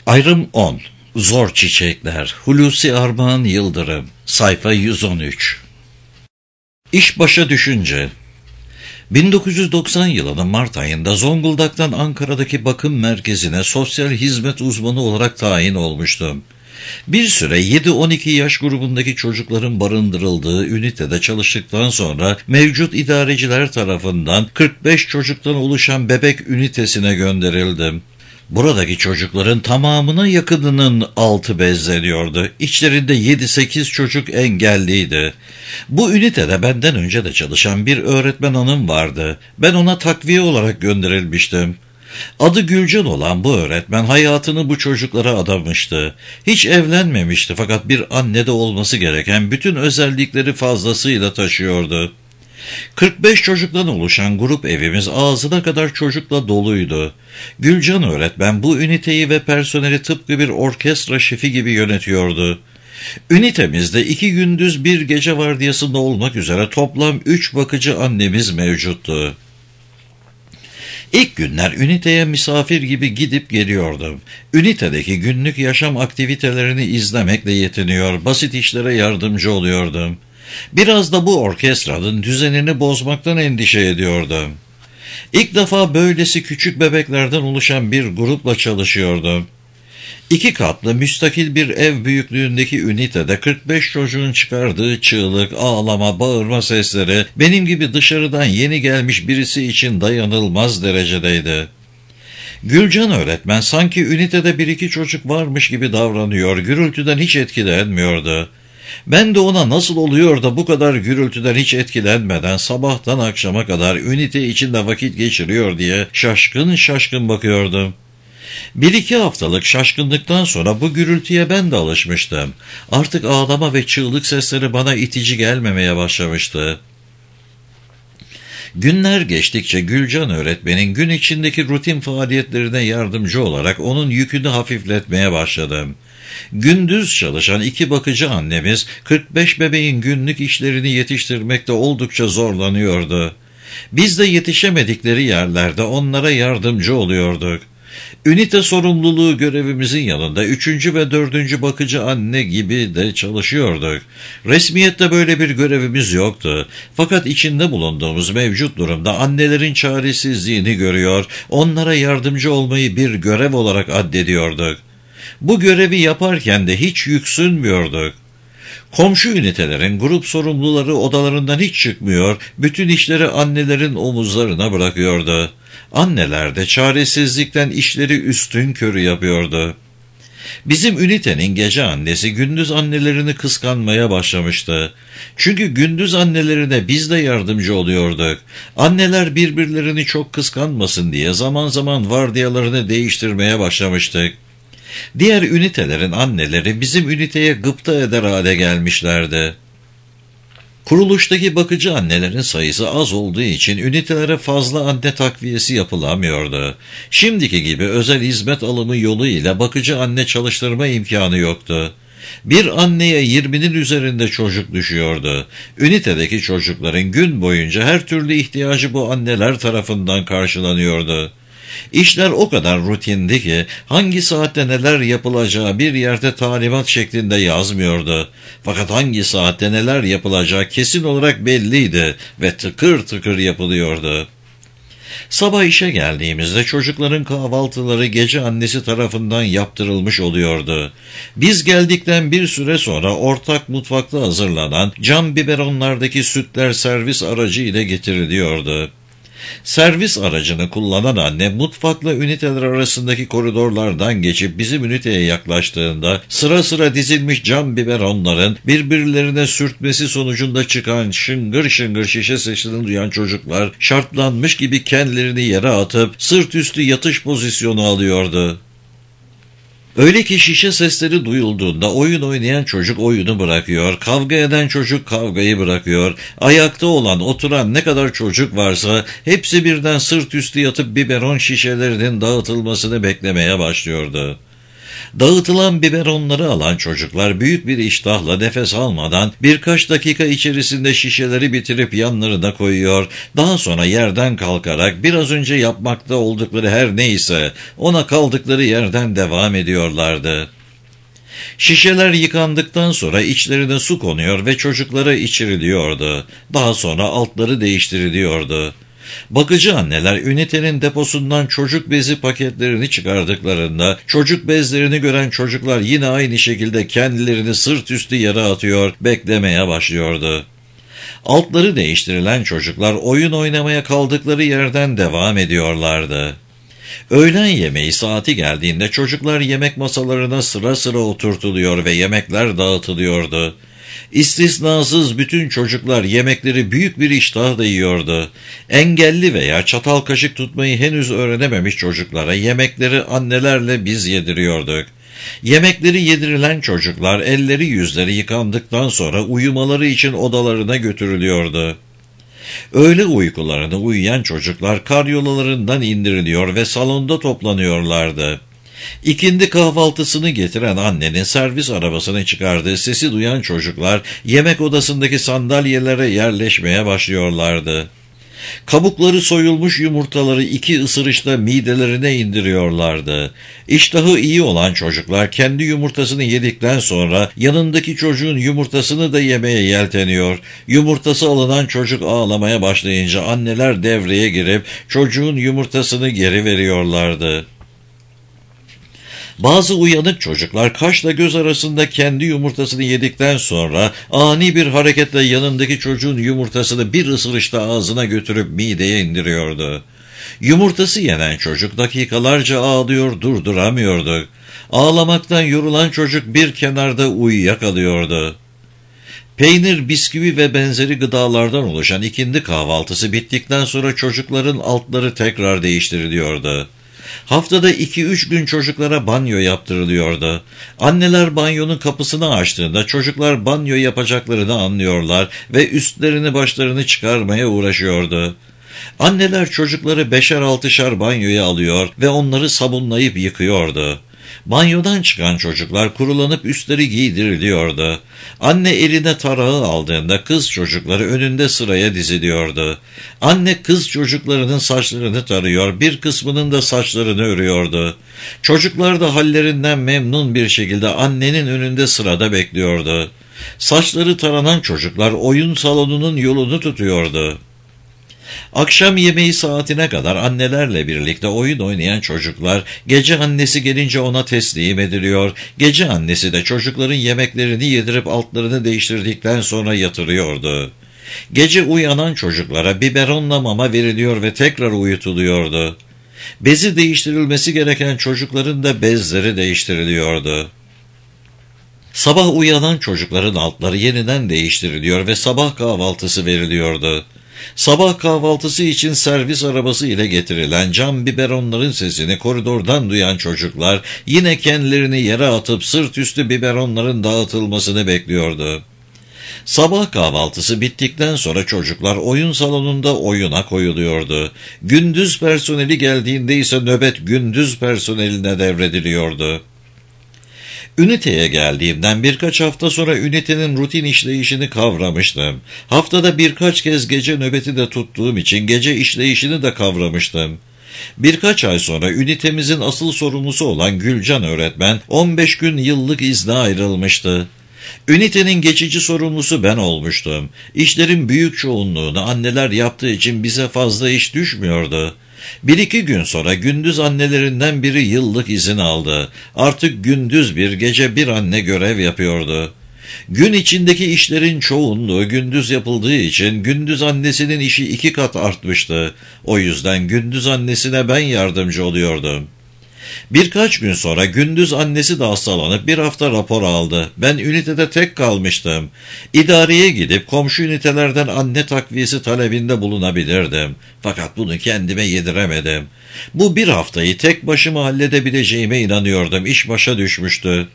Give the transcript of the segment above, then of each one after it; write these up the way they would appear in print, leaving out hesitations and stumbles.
Ayrım 10. Zor Çiçekler. Hulusi Armağan Yıldırım. Sayfa 113. İş başa düşünce. 1990 yılının Mart ayında Zonguldak'tan Ankara'daki bakım merkezine sosyal hizmet uzmanı olarak tayin olmuştum. Bir süre 7-12 yaş grubundaki çocukların barındırıldığı ünitede çalıştıktan sonra mevcut idareciler tarafından 45 çocuktan oluşan bebek ünitesine gönderildim. Buradaki çocukların tamamına yakınının altı bezleniyordu. İçlerinde 7-8 çocuk engelliydi. Bu ünitede benden önce de çalışan bir öğretmen hanım vardı. Ben ona takviye olarak gönderilmiştim. Adı Gülcan olan bu öğretmen hayatını bu çocuklara adamıştı. Hiç evlenmemişti fakat bir annede olması gereken bütün özellikleri fazlasıyla taşıyordu. 45 çocuktan oluşan grup evimiz ağzına kadar çocukla doluydu. Gülcan öğretmen bu üniteyi ve personeli tıpkı bir orkestra şefi gibi yönetiyordu. Ünitemizde 2 gündüz 1 gece vardiyasında olmak üzere toplam 3 bakıcı annemiz mevcuttu. İlk günler üniteye misafir gibi gidip geliyordum. Ünitedeki günlük yaşam aktivitelerini izlemekle yetiniyor, basit işlere yardımcı oluyordum. Biraz da bu orkestranın düzenini bozmaktan endişe ediyordum. İlk defa böylesi küçük bebeklerden oluşan bir grupla çalışıyordum. 2 katlı müstakil bir ev büyüklüğündeki ünitede 45 çocuğun çıkardığı çığlık, ağlama, bağırma sesleri benim gibi dışarıdan yeni gelmiş birisi için dayanılmaz derecedeydi. Gülcan öğretmen sanki ünitede 1-2 çocuk varmış gibi davranıyor, gürültüden hiç etkilenmiyordu. Ben de ona nasıl oluyor da bu kadar gürültüden hiç etkilenmeden sabahtan akşama kadar ünite içinde vakit geçiriyor diye şaşkın şaşkın bakıyordum. 1-2 haftalık şaşkınlıktan sonra bu gürültüye ben de alışmıştım. Artık ağlama ve çığlık sesleri bana itici gelmemeye başlamıştı. Günler geçtikçe Gülcan öğretmenin gün içindeki rutin faaliyetlerine yardımcı olarak onun yükünü hafifletmeye başladım. Gündüz çalışan 2 bakıcı annemiz 45 bebeğin günlük işlerini yetiştirmekte oldukça zorlanıyordu. Biz de yetişemedikleri yerlerde onlara yardımcı oluyorduk. Ünite sorumluluğu görevimizin yanında 3. ve 4. bakıcı anne gibi de çalışıyorduk. Resmiyette böyle bir görevimiz yoktu. Fakat içinde bulunduğumuz mevcut durumda annelerin çaresizliğini görüyor, onlara yardımcı olmayı bir görev olarak addediyorduk. Bu görevi yaparken de hiç yüksünmüyorduk. Komşu ünitelerin grup sorumluları odalarından hiç çıkmıyor, bütün işleri annelerin omuzlarına bırakıyordu. Anneler de çaresizlikten işleri üstünkörü yapıyordu. Bizim ünitenin gece annesi gündüz annelerini kıskanmaya başlamıştı. Çünkü gündüz annelerine biz de yardımcı oluyorduk. Anneler birbirlerini çok kıskanmasın diye zaman zaman vardiyalarını değiştirmeye başlamıştık. Diğer ünitelerin anneleri bizim üniteye gıpta eder hale gelmişlerdi. Kuruluştaki bakıcı annelerin sayısı az olduğu için ünitelere fazla anne takviyesi yapılamıyordu. Şimdiki gibi özel hizmet alımı yoluyla bakıcı anne çalıştırma imkanı yoktu. Bir anneye 20'nin üzerinde çocuk düşüyordu. Ünitedeki çocukların gün boyunca her türlü ihtiyacı bu anneler tarafından karşılanıyordu. İşler o kadar rutindi ki hangi saatte neler yapılacağı bir yerde talimat şeklinde yazmıyordu. Fakat hangi saatte neler yapılacağı kesin olarak belliydi ve tıkır tıkır yapılıyordu. Sabah işe geldiğimizde çocukların kahvaltıları gece annesi tarafından yaptırılmış oluyordu. Biz geldikten bir süre sonra ortak mutfakta hazırlanan cam biberonlardaki sütler servis aracı ile getiriliyordu. Servis aracını kullanan anne mutfakla üniteler arasındaki koridorlardan geçip bizim üniteye yaklaştığında sıra sıra dizilmiş cam biberonların birbirlerine sürtmesi sonucunda çıkan şıngır şıngır şişe sesini duyan çocuklar şartlanmış gibi kendilerini yere atıp sırt üstü yatış pozisyonu alıyordu. Öyle ki şişe sesleri duyulduğunda oyun oynayan çocuk oyunu bırakıyor, kavga eden çocuk kavgayı bırakıyor, ayakta olan, oturan ne kadar çocuk varsa hepsi birden sırt üstü yatıp biberon şişelerinin dağıtılmasını beklemeye başlıyordu. Dağıtılan biberonları alan çocuklar büyük bir iştahla nefes almadan birkaç dakika içerisinde şişeleri bitirip yanlarına koyuyor. Daha sonra yerden kalkarak biraz önce yapmakta oldukları her neyse ona kaldıkları yerden devam ediyorlardı. Şişeler yıkandıktan sonra içlerine su konuyor ve çocuklara içiriliyordu. Daha sonra altları değiştiriliyordu. Bakıcı anneler ünitenin deposundan çocuk bezi paketlerini çıkardıklarında çocuk bezlerini gören çocuklar yine aynı şekilde kendilerini sırt üstü yere atıyor, beklemeye başlıyordu. Altları değiştirilen çocuklar oyun oynamaya kaldıkları yerden devam ediyorlardı. Öğlen yemeği saati geldiğinde çocuklar yemek masalarına sıra sıra oturtuluyor ve yemekler dağıtılıyordu. İstisnasız bütün çocuklar yemekleri büyük bir iştahla yiyordu. Engelli veya çatal kaşık tutmayı henüz öğrenememiş çocuklara yemekleri annelerle biz yediriyorduk. Yemekleri yedirilen çocuklar elleri yüzleri yıkandıktan sonra uyumaları için odalarına götürülüyordu. Öğle uykularına uyuyan çocuklar karyolalarından indiriliyor ve salonda toplanıyorlardı. İkindi kahvaltısını getiren annenin servis arabasını çıkardığı sesi duyan çocuklar yemek odasındaki sandalyelere yerleşmeye başlıyorlardı. Kabukları soyulmuş yumurtaları 2 ısırışta midelerine indiriyorlardı. İştahı iyi olan çocuklar kendi yumurtasını yedikten sonra yanındaki çocuğun yumurtasını da yemeye yelteniyor. Yumurtası alınan çocuk ağlamaya başlayınca anneler devreye girip çocuğun yumurtasını geri veriyorlardı. Bazı uyanık çocuklar kaşla göz arasında kendi yumurtasını yedikten sonra ani bir hareketle yanındaki çocuğun yumurtasını bir ısırışta ağzına götürüp mideye indiriyordu. Yumurtası yenen çocuk dakikalarca ağlıyor, durduramıyordu. Ağlamaktan yorulan çocuk bir kenarda uyuyakalıyordu. Peynir, bisküvi ve benzeri gıdalardan oluşan ikindi kahvaltısı bittikten sonra çocukların altları tekrar değiştiriliyordu. Haftada 2-3 gün çocuklara banyo yaptırılıyordu. Anneler banyonun kapısını açtığında çocuklar banyo yapacaklarını anlıyorlar ve üstlerini başlarını çıkarmaya uğraşıyordu. Anneler çocukları 5'er 6'şar banyoya alıyor ve onları sabunlayıp yıkıyordu. Banyodan çıkan çocuklar kurulanıp üstleri giydiriliyordu. Anne eline tarağı aldığında kız çocukları önünde sıraya diziliyordu. Anne kız çocuklarının saçlarını tarıyor, bir kısmının da saçlarını örüyordu. Çocuklar da hallerinden memnun bir şekilde annenin önünde sırada bekliyordu. Saçları taranan çocuklar oyun salonunun yolunu tutuyordu. Akşam yemeği saatine kadar annelerle birlikte oyun oynayan çocuklar gece annesi gelince ona teslim ediliyor. Gece annesi de çocukların yemeklerini yedirip altlarını değiştirdikten sonra yatırıyordu. Gece uyanan çocuklara biberonla mama veriliyor ve tekrar uyutuluyordu. Bezi değiştirilmesi gereken çocukların da bezleri değiştiriliyordu. Sabah uyanan çocukların altları yeniden değiştiriliyor ve sabah kahvaltısı veriliyordu. Sabah kahvaltısı için servis arabası ile getirilen cam biberonların sesini koridordan duyan çocuklar yine kendilerini yere atıp sırt üstü biberonların dağıtılmasını bekliyordu. Sabah kahvaltısı bittikten sonra çocuklar oyun salonunda oyuna koyuluyordu. Gündüz personeli geldiğinde ise nöbet gündüz personeline devrediliyordu. Üniteye geldiğimden birkaç hafta sonra ünitenin rutin işleyişini kavramıştım. Haftada birkaç kez gece nöbeti de tuttuğum için gece işleyişini de kavramıştım. Birkaç ay sonra ünitemizin asıl sorumlusu olan Gülcan öğretmen 15 gün yıllık izne ayrılmıştı. Ünitenin geçici sorumlusu ben olmuştum. İşlerin büyük çoğunluğunu anneler yaptığı için bize fazla iş düşmüyordu. 1-2 gün sonra gündüz annelerinden biri yıllık izin aldı. Artık gündüz bir gece bir anne görev yapıyordu. Gün içindeki işlerin çoğunluğu gündüz yapıldığı için gündüz annesinin işi 2 kat artmıştı. O yüzden gündüz annesine ben yardımcı oluyordum. Birkaç gün sonra gündüz annesi de hastalanıp bir hafta rapor aldı. Ben ünitede tek kalmıştım. İdareye gidip komşu ünitelerden anne takviyesi talebinde bulunabilirdim. Fakat bunu kendime yediremedim. Bu bir haftayı tek başıma halledebileceğime inanıyordum. İş başa düşmüştü.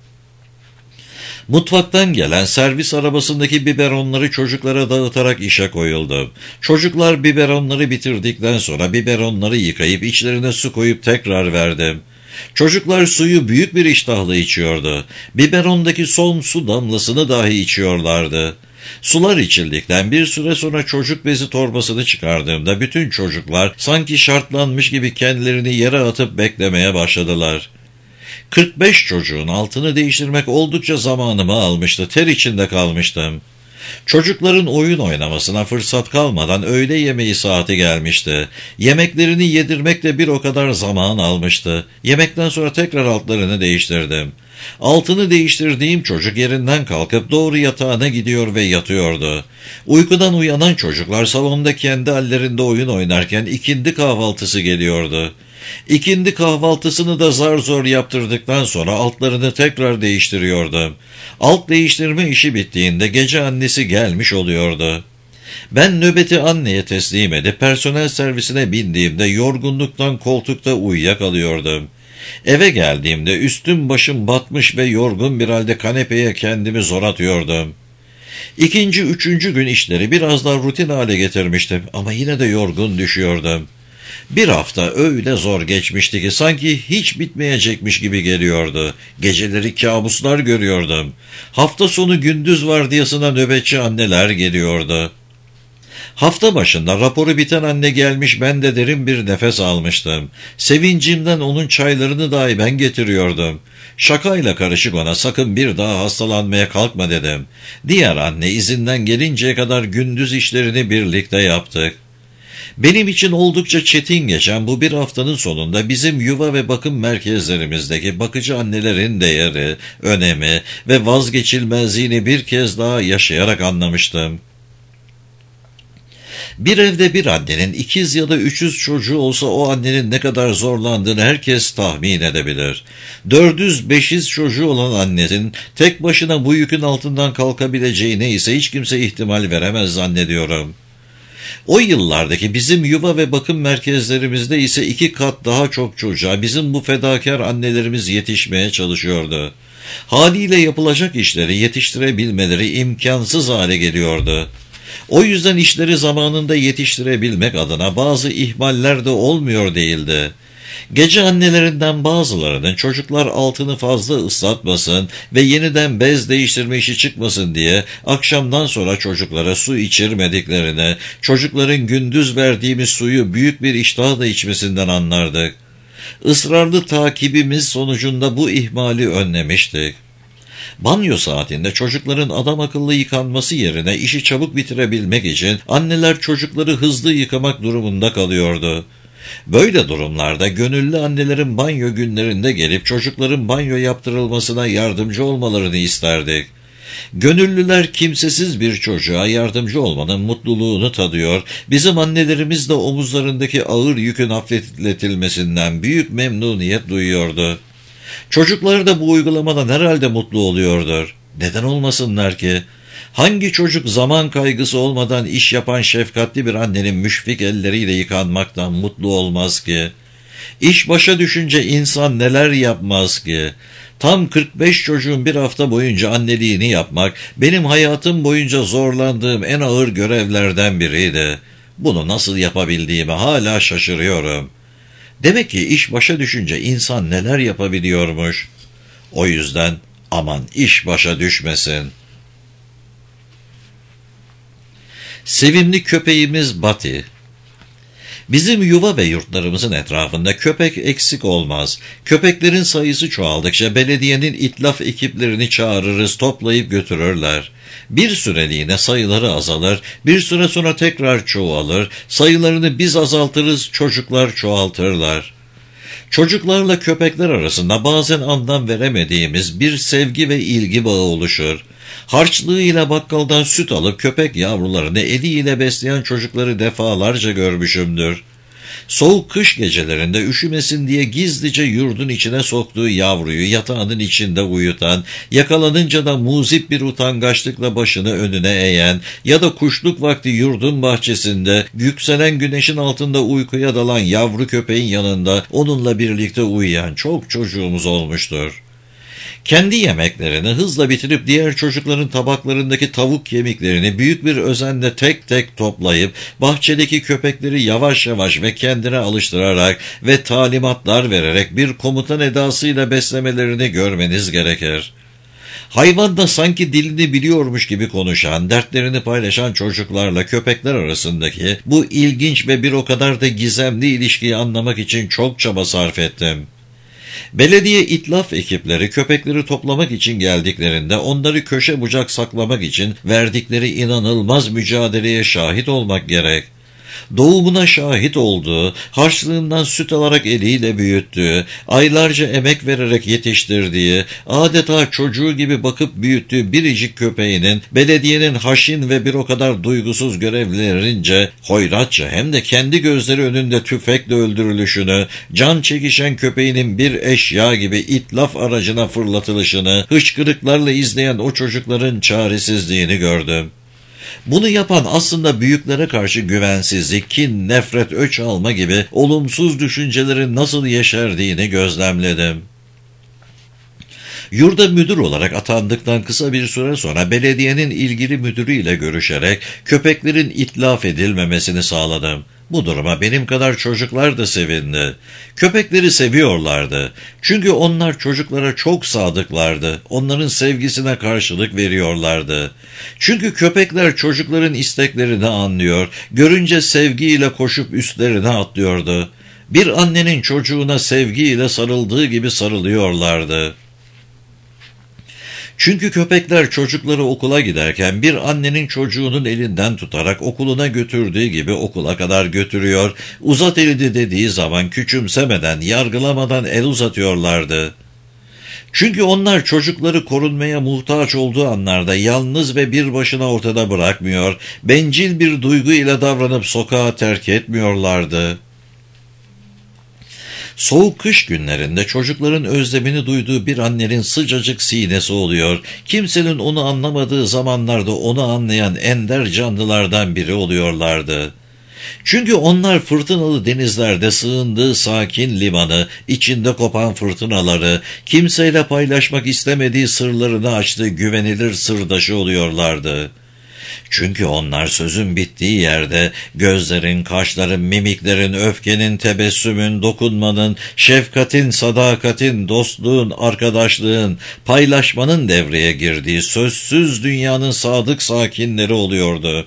Mutfaktan gelen servis arabasındaki biberonları çocuklara dağıtarak işe koyuldum. Çocuklar biberonları bitirdikten sonra biberonları yıkayıp içlerine su koyup tekrar verdim. Çocuklar suyu büyük bir iştahla içiyordu. Biberondaki son su damlasını dahi içiyorlardı. Sular içildikten bir süre sonra çocuk bezi torbasını çıkardığımda bütün çocuklar sanki şartlanmış gibi kendilerini yere atıp beklemeye başladılar. 45 çocuğun altını değiştirmek oldukça zamanımı almıştı. Ter içinde kalmıştım. Çocukların oyun oynamasına fırsat kalmadan öğle yemeği saati gelmişti. Yemeklerini yedirmek de bir o kadar zaman almıştı. Yemekten sonra tekrar altlarını değiştirdim. Altını değiştirdiğim çocuk yerinden kalkıp doğru yatağına gidiyor ve yatıyordu. Uykudan uyanan çocuklar salonda kendi hallerinde oyun oynarken ikindi kahvaltısı geliyordu. İkindi kahvaltısını da zar zor yaptırdıktan sonra altlarını tekrar değiştiriyordum. Alt değiştirme işi bittiğinde gece annesi gelmiş oluyordu. Ben nöbeti anneye teslim edip personel servisine bindiğimde yorgunluktan koltukta uyuyakalıyordum. Eve geldiğimde üstüm başım batmış ve yorgun bir halde kanepeye kendimi zor atıyordum. İkinci, üçüncü gün işleri biraz daha rutin hale getirmiştim ama yine de yorgun düşüyordum. Bir hafta öyle zor geçmişti ki sanki hiç bitmeyecekmiş gibi geliyordu. Geceleri kabuslar görüyordum. Hafta sonu gündüz vardiyasına nöbetçi anneler geliyordu. Hafta başında raporu biten anne gelmiş, ben de derin bir nefes almıştım. Sevincimden onun çaylarını dahi ben getiriyordum. Şakayla karışık ona sakın bir daha hastalanmaya kalkma dedim. Diğer anne izinden gelinceye kadar gündüz işlerini birlikte yaptık. Benim için oldukça çetin geçen bu bir haftanın sonunda bizim yuva ve bakım merkezlerimizdeki bakıcı annelerin değeri, önemi ve vazgeçilmezliğini bir kez daha yaşayarak anlamıştım. Bir evde bir annenin 2 ya da 300 çocuğu olsa o annenin ne kadar zorlandığını herkes tahmin edebilir. 400-500 çocuğu olan annenin tek başına bu yükün altından kalkabileceğine ise hiç kimse ihtimal veremez zannediyorum. O yıllardaki bizim yuva ve bakım merkezlerimizde ise 2 kat daha çok çocuğa bizim bu fedakar annelerimiz yetişmeye çalışıyordu. Haliyle yapılacak işleri yetiştirebilmeleri imkansız hale geliyordu. O yüzden işleri zamanında yetiştirebilmek adına bazı ihmaller de olmuyor değildi. Gece annelerinden bazılarının çocuklar altını fazla ıslatmasın ve yeniden bez değiştirme işi çıkmasın diye akşamdan sonra çocuklara su içirmediklerini, çocukların gündüz verdiğimiz suyu büyük bir iştahla içmesinden anlardık. Israrlı takibimiz sonucunda bu ihmali önlemiştik. Banyo saatinde çocukların adam akıllı yıkanması yerine işi çabuk bitirebilmek için anneler çocukları hızlı yıkamak durumunda kalıyordu. Böyle durumlarda gönüllü annelerin banyo günlerinde gelip çocukların banyo yaptırılmasına yardımcı olmalarını isterdik. Gönüllüler kimsesiz bir çocuğa yardımcı olmanın mutluluğunu tadıyor, bizim annelerimiz de omuzlarındaki ağır yükün hafifletilmesinden büyük memnuniyet duyuyordu. Çocukları da bu uygulamadan herhalde mutlu oluyordur. Neden olmasınlar ki? Hangi çocuk zaman kaygısı olmadan iş yapan şefkatli bir annenin müşfik elleriyle yıkanmaktan mutlu olmaz ki? İş başa düşünce insan neler yapmaz ki? Tam 45 çocuğun bir hafta boyunca anneliğini yapmak, benim hayatım boyunca zorlandığım en ağır görevlerden biriydi. Bunu nasıl yapabildiğime hala şaşırıyorum. Demek ki iş başa düşünce insan neler yapabiliyormuş. O yüzden aman iş başa düşmesin. Sevimli köpeğimiz Bati. Bizim yuva ve yurtlarımızın etrafında köpek eksik olmaz. Köpeklerin sayısı çoğaldıkça belediyenin itlaf ekiplerini çağırırız, toplayıp götürürler. Bir süreliğine sayıları azalır, bir süre sonra tekrar çoğalır, sayılarını biz azaltırız, çocuklar çoğaltırlar. Çocuklarla köpekler arasında bazen anlam veremediğimiz bir sevgi ve ilgi bağı oluşur. Harçlığıyla bakkaldan süt alıp köpek yavrularını eliyle besleyen çocukları defalarca görmüşümdür. Soğuk kış gecelerinde üşümesin diye gizlice yurdun içine soktuğu yavruyu yatağının içinde uyutan, yakalanınca da muzip bir utangaçlıkla başını önüne eğen ya da kuşluk vakti yurdun bahçesinde yükselen güneşin altında uykuya dalan yavru köpeğin yanında onunla birlikte uyuyan çok çocuğumuz olmuştur. Kendi yemeklerini hızla bitirip diğer çocukların tabaklarındaki tavuk kemiklerini büyük bir özenle tek tek toplayıp bahçedeki köpekleri yavaş yavaş ve kendine alıştırarak ve talimatlar vererek bir komutan edasıyla beslemelerini görmeniz gerekir. Hayvan da sanki dilini biliyormuş gibi konuşan, dertlerini paylaşan çocuklarla köpekler arasındaki bu ilginç ve bir o kadar da gizemli ilişkiyi anlamak için çok çaba sarf ettim. Belediye itlaf ekipleri köpekleri toplamak için geldiklerinde onları köşe bucak saklamak için verdikleri inanılmaz mücadeleye şahit olmak gerek. Doğumuna şahit olduğu, harçlığından süt alarak eliyle büyüttüğü, aylarca emek vererek yetiştirdiği, adeta çocuğu gibi bakıp büyüttüğü biricik köpeğinin, belediyenin haşin ve bir o kadar duygusuz görevlilerince hoyratça hem de kendi gözleri önünde tüfekle öldürülüşünü, can çekişen köpeğinin bir eşya gibi itlaf aracına fırlatılışını, hıçkırıklarla izleyen o çocukların çaresizliğini gördüm. Bunu yapan aslında büyüklere karşı güvensizlik, kin, nefret, öç alma gibi olumsuz düşüncelerin nasıl yeşerdiğini gözlemledim. Yurda müdür olarak atandıktan kısa bir süre sonra belediyenin ilgili müdürüyle görüşerek köpeklerin itlaf edilmemesini sağladım. Bu duruma benim kadar çocuklar da sevindi. Köpekleri seviyorlardı. Çünkü onlar çocuklara çok sadıklardı. Onların sevgisine karşılık veriyorlardı. Çünkü köpekler çocukların isteklerini anlıyor, görünce sevgiyle koşup üstlerine atlıyordu. Bir annenin çocuğuna sevgiyle sarıldığı gibi sarılıyorlardı. Çünkü köpekler çocukları okula giderken bir annenin çocuğunun elinden tutarak okuluna götürdüğü gibi okula kadar götürüyor, uzat elini dediği zaman küçümsemeden, yargılamadan el uzatıyorlardı. Çünkü onlar çocukları korunmaya muhtaç olduğu anlarda yalnız ve bir başına ortada bırakmıyor, bencil bir duygu ile davranıp sokağa terk etmiyorlardı. Soğuk kış günlerinde çocukların özlemini duyduğu bir annenin sıcacık sinesi oluyor, kimsenin onu anlamadığı zamanlarda onu anlayan ender canlılardan biri oluyorlardı. Çünkü onlar fırtınalı denizlerde sığındığı sakin limanı, içinde kopan fırtınaları, kimseyle paylaşmak istemediği sırlarını açtığı güvenilir sırdaşı oluyorlardı. Çünkü onlar sözün bittiği yerde gözlerin, kaşların, mimiklerin, öfkenin, tebessümün, dokunmanın, şefkatin, sadakatin, dostluğun, arkadaşlığın, paylaşmanın devreye girdiği sözsüz dünyanın sadık sakinleri oluyordu.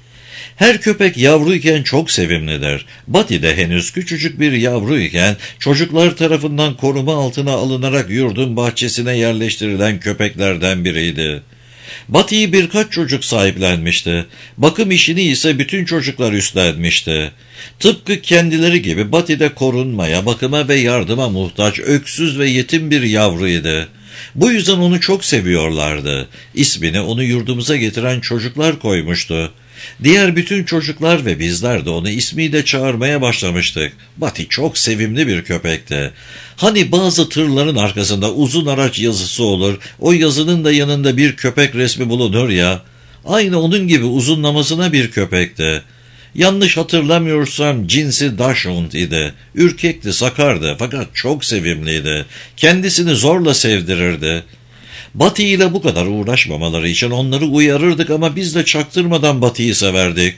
Her köpek yavruyken çok sevimlidir. Buddy de henüz küçücük bir yavruyken çocuklar tarafından koruma altına alınarak yurdun bahçesine yerleştirilen köpeklerden biriydi. Buddy'yi birkaç çocuk sahiplenmişti. Bakım işini ise bütün çocuklar üstlenmişti. Tıpkı kendileri gibi Buddy de korunmaya, bakıma ve yardıma muhtaç, öksüz ve yetim bir yavruydu. Bu yüzden onu çok seviyorlardı. İsmini onu yurdumuza getiren çocuklar koymuştu. Diğer bütün çocuklar ve bizler de onu ismiyle çağırmaya başlamıştık. Buddy çok sevimli bir köpekti. Hani bazı tırların arkasında uzun araç yazısı olur, o yazının da yanında bir köpek resmi bulunur ya, aynı onun gibi uzunlamasına bir köpekti. Yanlış hatırlamıyorsam cinsi Dachshund idi. Ürkekti, sakardı fakat çok sevimliydi. Kendisini zorla sevdirirdi. Buddy ile bu kadar uğraşmamaları için onları uyarırdık ama biz de çaktırmadan Buddy'yi severdik.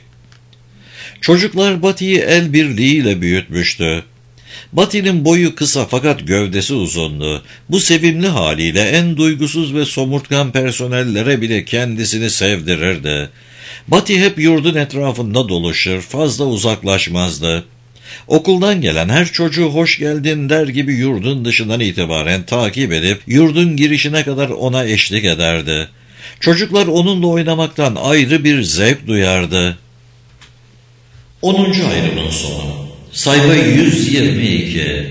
Çocuklar Buddy'yi el birliğiyle büyütmüştü. Buddy'nin boyu kısa fakat gövdesi uzundu. Bu sevimli haliyle en duygusuz ve somurtkan personellere bile kendisini sevdirirdi. Buddy hep yurdun etrafında dolaşır, fazla uzaklaşmazdı. Okuldan gelen her çocuğu hoş geldin der gibi yurdun dışından itibaren takip edip yurdun girişine kadar ona eşlik ederdi. Çocuklar onunla oynamaktan ayrı bir zevk duyardı. 10. ayrımın sonu. Sayfa 122.